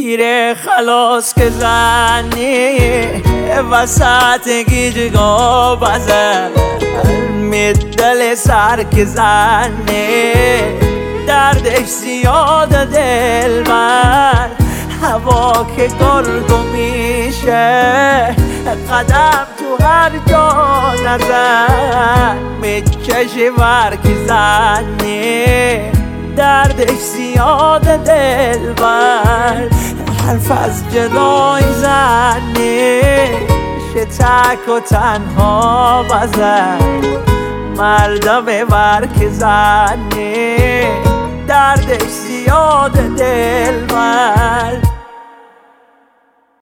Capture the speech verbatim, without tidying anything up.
تیر خلاص که زنی وسط گیجگاه بزن دل سر که زنی دردش زیاد دل بر هوا که گرگو میشه قدم تو هر جا نزن میکشی ور که زنی دردش زیاد دل بر حرف از جدای زنی شه تک و تنها بزن مردم بر که زنی دردش زیاد دل بر